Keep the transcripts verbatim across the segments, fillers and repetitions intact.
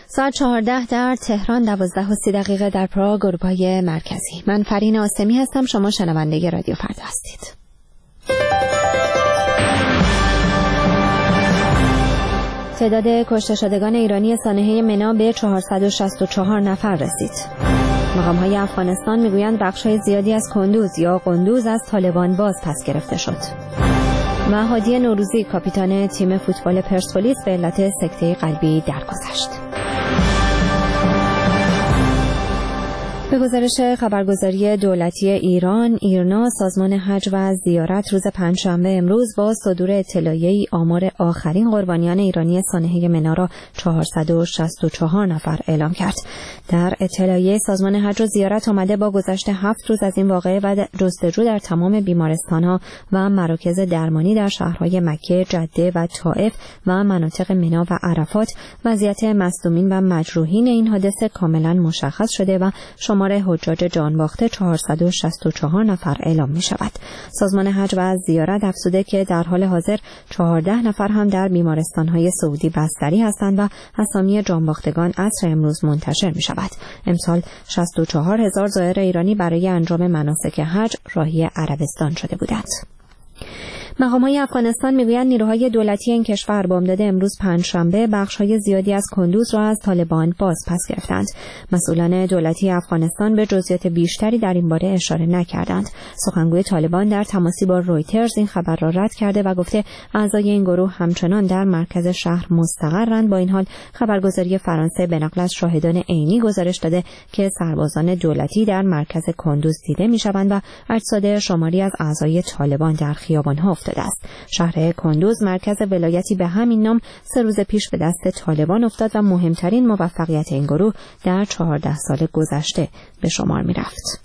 ساعت چهارده در تهران، دوازده و سی دقیقه در پراگ، اروپای مرکزی. من فرین آسمی هستم. شما شنونده رادیو فردا هستید. تعداد کشته شدگان ایرانی سانحه منا به چهارصد و شصت و چهار نفر رسید. مقام‌های افغانستان میگویند بخش‌های زیادی از کندوز یا قندوز از طالبان باز پس گرفته شد. و هادی نوروزی، کاپیتان تیم فوتبال پرسپولیس، به علت سکته قلبی درگذشت. به گزارش خبرگزاری دولتی ایران، ایرنا، سازمان حج و زیارت روز پنجشنبه امروز با صدور اطلاعیه‌ای آمار آخرین قربانیان ایرانی سانحه منا را چهارصد و شصت و چهار نفر اعلام کرد. در اطلاعیه سازمان حج و زیارت آمده با گذشت هفت روز از این واقعه و جستجو در تمام بیمارستان‌ها و مراکز درمانی در شهرهای مکه، جده و طائف و مناطق منا و عرفات، وضعیت مصدومین و مجروحین این حادثه کاملا مشخص شده و شمار حجاج جان باخته چهارصد و شصت و چهار نفر اعلام می شود. سازمان حج و زیارت افزوده که در حال حاضر چهارده نفر هم در بیمارستان‌های سعودی بستری هستند و اسامی جان باختگان عصر امروز منتشر می شود. امسال شصت و چهار هزار زائر ایرانی برای انجام مناسک حج راهی عربستان شده بودند. مقام‌های افغانستان میگویند نیروهای دولتی این کشور بامداد امروز پنجشنبه بخش‌های زیادی از کندوز را از طالبان باز پس گرفتند. مسئولان دولتی افغانستان به جزئیات بیشتری در این باره اشاره نکردند. سخنگوی طالبان در تماسی با رویترز این خبر را رد کرده و گفته اعضای این گروه همچنان در مرکز شهر مستقرند. با این حال خبرگزاری فرانسه به نقل از شاهدان عینی گزارش داده که سربازان دولتی در مرکز کندوز دیده می‌شوند و اجساد شماری از اعضای طالبان در خیابان‌ها افتاده است. شهر کندوز، مرکز ولایتی به همین نام، سه روز پیش به دست طالبان افتاد و مهمترین موفقیت این گروه در چهارده سال گذشته به شمار می رفت.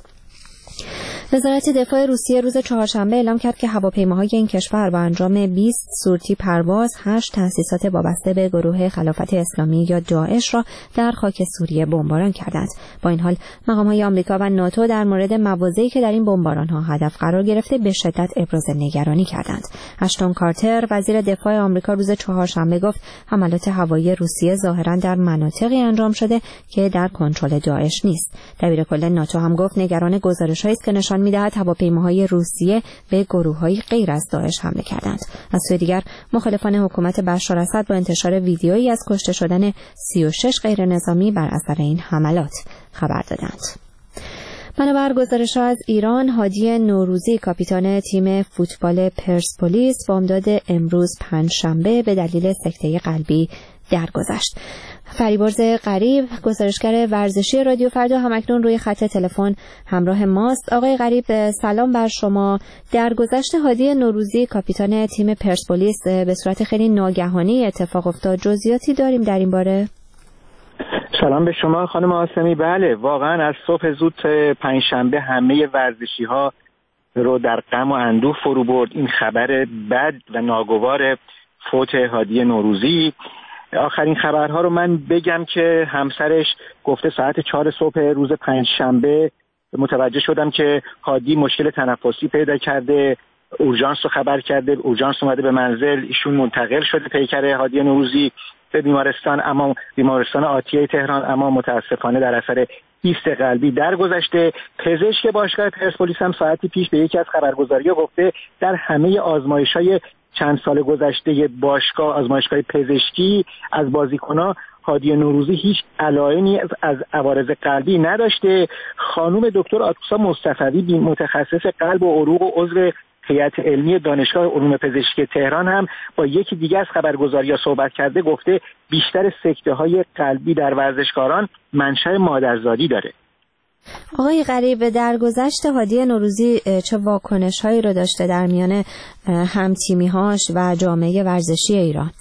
وزارت دفاع روسیه روز چهارشنبه اعلام کرد که هواپیماهای این کشور با انجام بیست سورتی پرواز هشت تأسیسات وابسته به گروه خلافت اسلامی یا داعش را در خاک سوریه بمباران کردند. با این حال مقام‌های آمریکا و ناتو در مورد مواضعی که در این بمباران‌ها هدف قرار گرفته به شدت ابراز نگرانی کردند. اشتون کارتر، وزیر دفاع آمریکا، روز چهارشنبه گفت حملات هوایی روسیه ظاهراً در مناطقی انجام شده که در کنترل داعش نیست. دبیرکل ناتو هم گفت نگران گزارش‌هایی است که نشان می‌دهد هواپیماهای روسیه به گروه‌های غیر از داعش حمله کردند. از سوی دیگر مخالفان حکومت بشار اسد با انتشار ویدیویی از کشته شدن سی و شش غیر نظامی بر اثر این حملات خبر دادند. بنابر گزارش‌ها از ایران، هادی نوروزی، کاپیتان تیم فوتبال پرسپولیس، بامداد امروز پنجشنبه به دلیل سکته قلبی درگذشت. فریبرز غریب، گزارشگر ورزشی رادیو فردا، همکنون روی خط تلفن همراه ماست. آقای غریب، سلام بر شما. درگذشت هادی نوروزی، کاپیتان تیم پرسپولیس، به صورت خیلی ناگهانی اتفاق افتاد. جزئیاتی داریم در این باره؟ سلام به شما خانم آسمی. بله، واقعا از صبح زود پنجشنبه همه ورزشی‌ها رو در غم و اندوه فرو برد این خبر بد و ناگوار فوت هادی نوروزی. آخرین خبرها رو من بگم که همسرش گفته ساعت چهار صبح روز پنجشنبه متوجه شدم که هادی مشکل تنفسی پیدا کرده، اورژانس رو خبر کرده، اورژانس اومده به منزل، ایشون منتقل شده پیکر هادی نوروزی به بیمارستان، اما بیمارستان آتیه تهران، اما متاسفانه در اثر ایست قلبی درگذشته. پزشک باشگاه پرسپولیس هم ساعتی پیش به یکی از خبرگزاری‌ها گفته در همه آزمایش‌های چند سال گذشته باشگاه، آزمایشگاه پزشکی از بازیکن‌ها، هادی نوروزی هیچ علائمی از عوارض قلبی نداشته. خانم دکتر آتوسا مصطفی، متخصص قلب و عروق و عضو هیئت علمی دانشگاه علوم پزشکی تهران، هم با یکی دیگه از خبرگزاری‌ها صحبت کرده، گفته بیشتر سکته‌های قلبی در ورزشکاران منشأ مادرزادی داره. آقای غریب، درگذشت هادی نوروزی چه واکنش‌هایی رو داشته در میان هم‌تیمی‌هاش و جامعه ورزشی ایران؟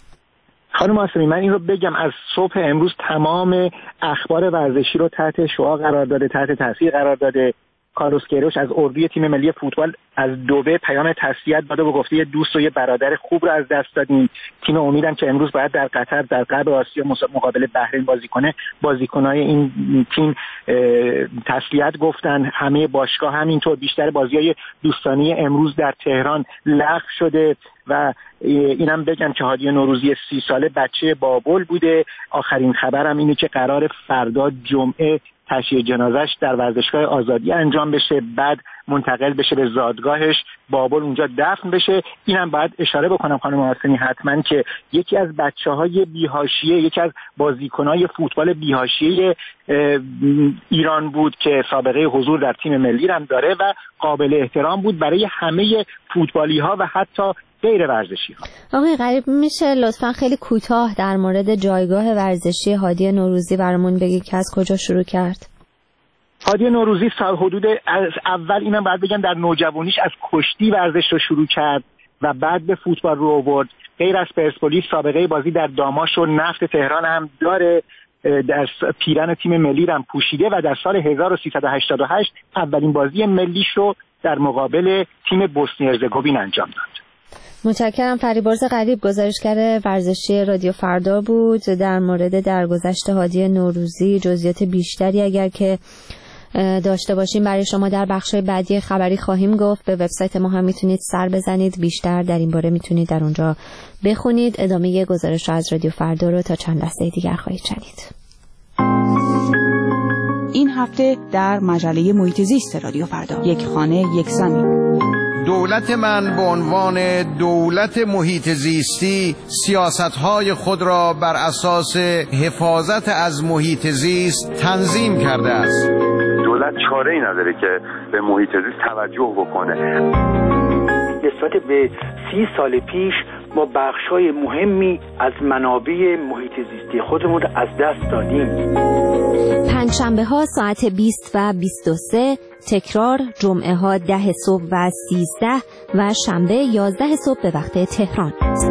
خانم آسمی، من این رو بگم از صبح امروز تمام اخبار ورزشی رو تحت شعاع قرار داده، تحت تاثیر قرار داده. کارلوس کیروش از اردوی تیم ملی فوتبال از دوبه پیام تسلیت داده و گفته یه دوست و یه برادر خوب رو از دست دادیم. تیم امیدم که امروز باید در قطر در غرب آسیا مقابل بحرین بازی کنه، بازیکنای این تیم تسلیت گفتن. همه باشگاه همینطور. بیشتر بازی‌های دوستانه امروز در تهران لغو شده و اینم بگم که هادی نوروزی سی ساله بچه بابل بوده. آخرین خبرم اینه که قرار فردا جمعه تشییع جنازش در ورزشگاه آزادی انجام بشه، بعد منتقل بشه به زادگاهش بابل، اونجا دفن بشه. اینم باید اشاره بکنم خانم حسینی حتما که یکی از بچه‌های بی‌حاشیه، یکی از بازیکن‌های فوتبال بی‌حاشیه ایران بود که سابقه حضور در تیم ملی هم داره و قابل احترام بود برای همه فوتبالی‌ها و حتی غیر ورزشی‌ها. آقای غریب میشه لطفاً خیلی کوتاه در مورد جایگاه ورزشی هادی نوروزی برامون بگی که از کجا شروع کرد؟ هادی نوروزی سال حدود از اول اینم باید بگم در نوجوانیش از کشتی ورزش رو شروع کرد و بعد به فوتبال رو آورد. غیر از پرسپولیس سابقه بازی در داماش و نفت تهران هم داره. در پیرن تیم ملی هم پوشیده و در سال هزار و سیصد و هشتاد و هشت اولین بازی ملیش رو در مقابل تیم بوسنی هرزگوین انجام داد. متشکرم. فریبرز غریب، گزارشگر ورزشی رادیو فردا بود. در مورد درگذشت هادی نوروزی جزئیات بیشتری اگر که داشته باشیم برای شما در بخش بعدی خبری خواهیم گفت. به وبسایت ما هم میتونید سر بزنید، بیشتر در این باره میتونید در اونجا بخونید. ادامه گزارش از رادیو فردا رو تا چند لحظه دیگر خواهید شنید. این هفته در مجله محیط زیست رادیو فردا، یک خانه یک زمین. دولت من به عنوان دولت محیط زیستی سیاست‌های خود را بر اساس حفاظت از محیط زیست تنظیم کرده است. دولت چاره‌ای نداره که به محیط زیست توجه بکنه. نسبت به سی سال پیش ما بخشای مهمی از منابع محیط زیستی خودمون رو از دست دادیم. پنجشنبه ها ساعت بیست و بیست و سه، تکرار جمعه ها ده صبح و سیزده و شنبه یازده صبح به وقت تهران.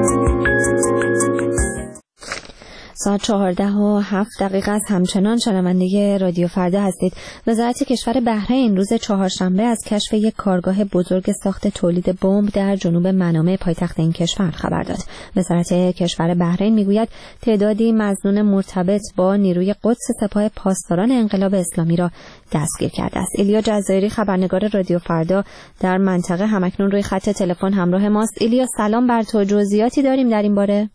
ساعت چهارده و هفت دقیقه است. همچنان شنونده رادیو فردا هستید. وزارت کشور بحرین روز چهارشنبه از کشف یک کارگاه بزرگ ساخت تولید بمب در جنوب منامه پایتخت این کشور خبر داد. وزارت کشور بحرین میگوید تعدادی مظنون مرتبط با نیروی قدس سپاه پاسداران انقلاب اسلامی را دستگیر کرده است. ایلیا جزایری خبرنگار رادیو فردا در منطقه همکنون روی خط تلفن همراه ماست. ایلیا سلام بر تو. جزئیاتی داریم در این باره؟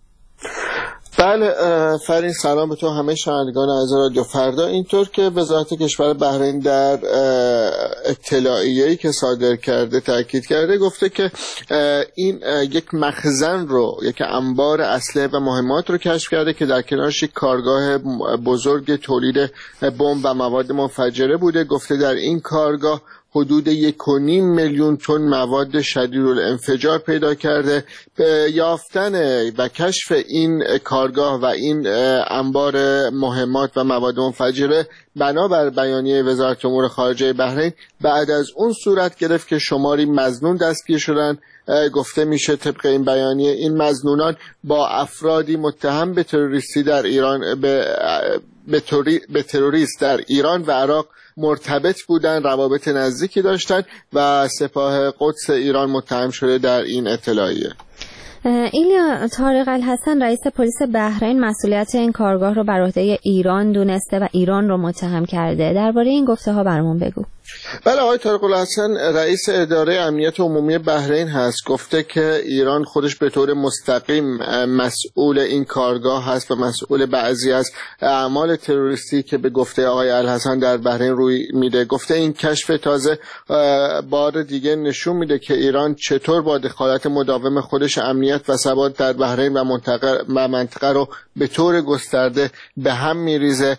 بله فرین، سلام به تو همه شنوندگان عزیز رادیو فردا. اینطور که وزارت کشور بحرین در اطلاعیه‌ای که صادر کرده تاکید کرده، گفته که این یک مخزن رو، یک انبار اسلحه و مهمات رو کشف کرده که در کنارش یک کارگاه بزرگ تولید بمب و مواد منفجره بوده. گفته در این کارگاه حدود یک و نیم میلیون تن مواد شدیدالانفجار پیدا کرده. یافتن و کشف این کارگاه و این انبار مهمات و مواد منفجره بنابر بیانیه وزارت امور خارجه بحرین بعد از اون صورت گرفت که شماری مظنون دستگیر شدن. گفته میشه طبق این بیانیه این مظنونان با افرادی متهم به تروریستی در ایران به به, توری، به تروریست در ایران و عراق مرتبط بودن، روابط نزدیکی داشتن و سپاه قدس ایران متهم شده در این اطلاعیه. ایلیا، طارق الحسن رئیس پلیس بحرین مسئولیت این کارگاه رو بر عهده ایران دونسته و ایران رو متهم کرده. درباره این گفته ها برامون بگو. بله، آقای طارق الحسن رئیس اداره امنیت عمومی بحرین هست. گفته که ایران خودش به طور مستقیم مسئول این کارگاه هست و مسئول بعضی از اعمال تروریستی که به گفته آقای الحسن در بحرین روی میده. گفته این کشف تازه بار دیگه نشون میده که ایران چطور با دخالت مداوم خودش امنیت و ثبات در بحرین و منطقه و منطقه رو به طور گسترده به هم میریزه.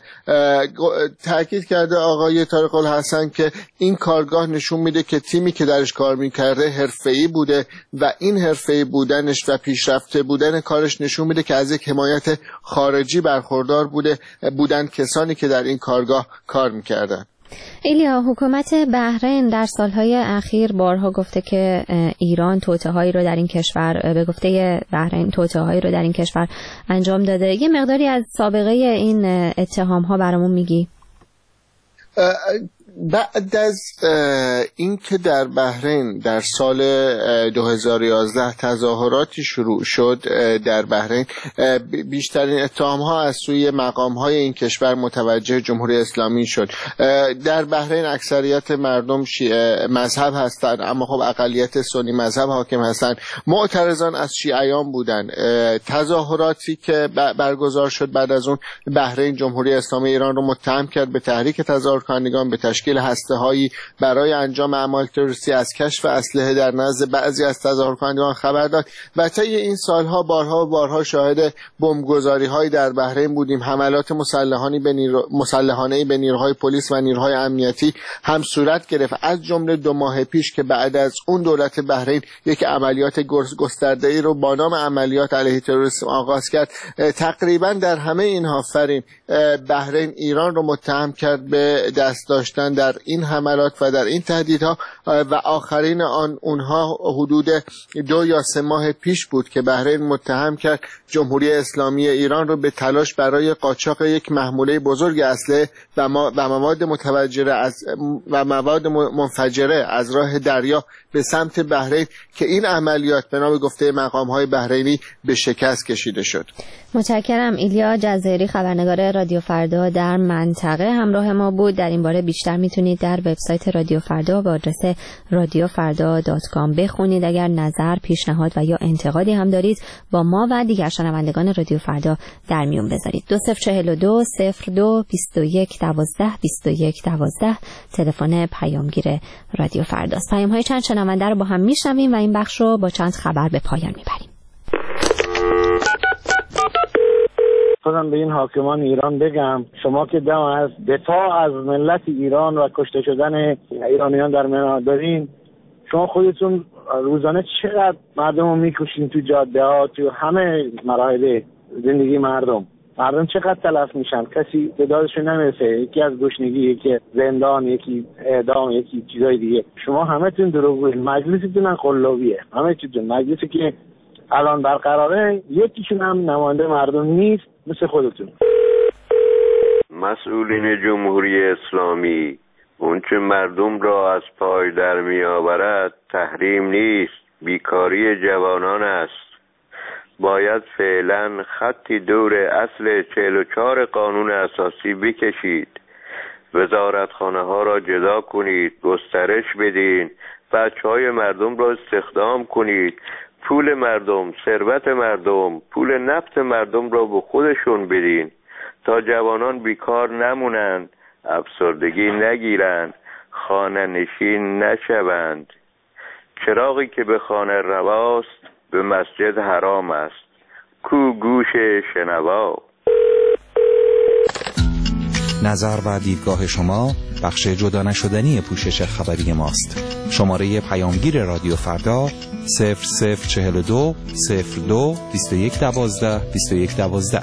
تاکید کرده آقای طارق الحسن که این کارگاه نشون میده که تیمی که درش کار میکرده حرفه‌ای بوده و این حرفه‌ای بودنش و پیشرفته بودن کارش نشون میده که از یک حمایت خارجی برخوردار بوده بودن کسانی که در این کارگاه کار میکردن. ایلیا، حکومت بحرین در سالهای اخیر بارها گفته که ایران توطئه‌هایی رو در این کشور، به گفته بحرین توطئه‌هایی رو در این کشور انجام داده. یه مقداری از سابقه این اتهام‌ها برامون میگی؟ بعد از این که در بحرین در سال دو هزار و یازده تظاهراتی شروع شد در بحرین، بیشترین اتهام‌ها از سوی مقام‌های این کشور متوجه جمهوری اسلامی شد. در بحرین اکثریت مردم شیعه مذهب هستند، اما خب اقلیت سنی مذهب حاکم هستند. معترضان از شیعیان بودند. تظاهراتی که برگزار شد بعد از اون، بحرین جمهوری اسلامی ایران رو متهم کرد به تحریک تظاهرکنندگان، به تشکیل هسته‌هایی برای انجام اعمال تروریستی، از کشف اسلحه در نزد بعضی از تظاهرکنندگان خبر داد و طی این سالها بارها و بارها شاهد بمبگذاری‌هایی در بحرین بودیم. حملات مسلحانه به نیرو... مسلحانه به نیروهای پلیس و نیروهای امنیتی هم صورت گرفت، از جمله دو ماه پیش که بعد از اون دولت بحرین یک عملیات گسترده‌ای رو با نام عملیات علیه تروریسم آغاز کرد. تقریبا در همه اینها فرین بحرین ایران رو متهم کرد به دست داشتن در این حملات و در این تهدیدها و آخرین آن اونها حدود دو یا سه ماه پیش بود که بحرین متهم کرد جمهوری اسلامی ایران رو به تلاش برای قاچاق یک محموله بزرگ اسلحه و مواد متفجره از و مواد منفجره از راه دریا به سمت بحرین که این عملیات به نام گفته مقام‌های بحرینی به شکست کشیده شد. متشکرم. ایلیا جزایری، خبرنگار رادیو فردا در منطقه همراه ما بود. در این باره بیشتر میتونید در وبسایت رادیو فردا با آدرس رادیو فردا دات کام بخونید. اگر نظر، پیشنهاد و یا انتقادی هم دارید با ما و دیگر شنوندگان رادیو فردا در میون بذارید. دو صفر چهل و دو صفر دو بیست و یک دوازده بیست و یک دوازده تلفن پیامگیر رادیو فرداست. پیام‌های چند شنونده رو با هم میشنویم و این بخش رو با چند خبر به پایان میبریم. خودم به این حاکمان ایران بگم شما که دم از دفاع از ملت ایران و کشته شدن ایرانیان در منار دارین، شما خودتون روزانه چقدر مردم رو میکشین تو جاده ها، تو همه مراحل زندگی مردم مردم چقدر تلف میشن، کسی تعدادشون نمیرسه، یکی از گشنگی، یکی زندان، یکی اعدام، یکی چیزای دیگه. شما همه تون دروغگوین، مجلستون هم قلابیه، همه چیتون. مجلسی که الان برقراره یکیشون هم نماینده مردم نیست مثل خودتون. مسئولین جمهوری اسلامی، اونچه مردم را از پای در می آورد تحریم نیست، بیکاری جوانان است. باید فعلا خطی دور اصل چهل و چهار قانون اساسی بکشید. وزارتخانه ها را جدا کنید، گسترش بدین، بچه های مردم را استخدام کنید، پول مردم، ثروت مردم، پول نفت مردم را به خودشون بدین تا جوانان بیکار نمونند، افسردگی نگیرند، خانه نشین نشوند. چراغی که به خانه رواست به مسجد حرام است، کو گوش شنوا. نظر و دیدگاه شما بخش جدا نشدنی پوشش خبری ماست. شماره پیامگیر رادیو فردا صفر صفر چهل و دو صفر دو بیست و یک دوازده بیست و یک دوازده.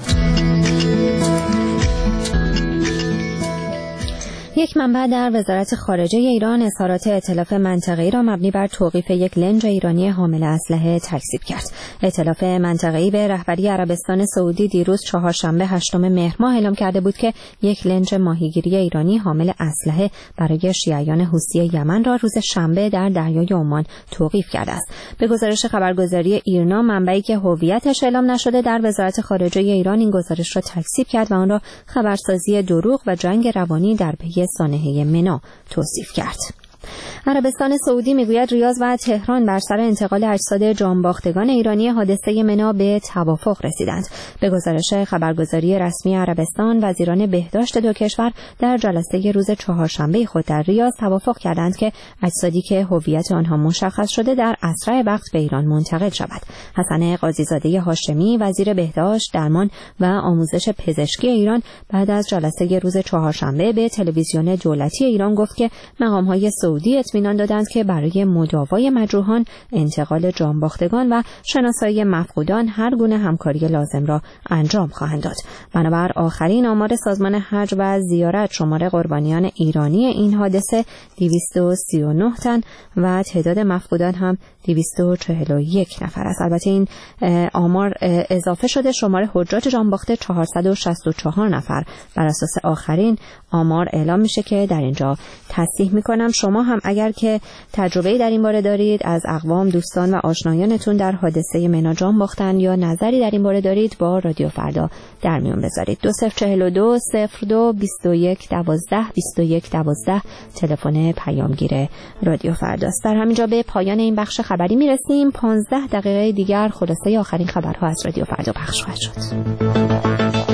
یک منبع در وزارت خارجه ایران اظهارات ائتلاف منطقه‌ای را مبنی بر توقیف یک لنج ایرانی حامل اسلحه تکذیب کرد. ائتلاف منطقه‌ای به رهبری عربستان سعودی دیروز چهارشنبه هشتم مهر ماه اعلام کرده بود که یک لنج ماهیگیری ایرانی حامل اسلحه برای شیعیان حوثی یمن را روز شنبه در دریای عمان توقیف کرده است. به گزارش خبرگزاری ایرنا، منبعی که هویتش اعلام نشده در وزارت خارجه ایران این گزارش را تکذیب کرد و آن را خبرسازی دروغ و جنگ روانی در پی سانحه منا توصیف کرد. عربستان سعودی میگوید ریاض و تهران بر سر انتقال اجساد جانباختگان ایرانی حادثه منا به توافق رسیدند. به گزارش خبرگزاری رسمی عربستان، وزیران بهداشت دو کشور در جلسه روز چهارشنبه خود در ریاض توافق کردند که اجسادی که هویت آنها مشخص شده در اسرع وقت به ایران منتقل شود. حسن قاضیزاده هاشمی، وزیر بهداشت، درمان و آموزش پزشکی ایران، بعد از جلسه روز چهارشنبه به تلویزیون دولتی ایران گفت که مقام‌های سعودی سعودی اطمینان دادند که برای مداوای مجروحان، انتقال جانباختگان و شناسایی مفقودان هر گونه همکاری لازم را انجام خواهند داد. بنابر آخرین آمار سازمان حج و زیارت، شمار قربانیان ایرانی این حادثه دویست و سی و نه تن و تعداد مفقودان هم دویست و چهل و یک نفر است. البته این آمار اضافه شده شمار حجاج جانباخته چهارصد و شصت و چهار نفر بر اساس آخرین آمار اعلام میشه که در اینجا تصحیح میکنم. شما هم اگر که تجربه‌ای در این باره دارید، از اقوام، دوستان و آشنایانتون در حادثه منا جان باختن یا نظری در این باره دارید، با رادیو فردا در میون بذارید. دو صفر چهل و دو صفر دو بیست و یک دوازده بیست و یک دوازده تلفن پیامگیر رادیو فرداست. در همینجا به پایان این بخش خبری میرسیم. پانزده دقیقه دیگر خلاصه آخرین خبرها از رادیو فردا پخش خواهد شد.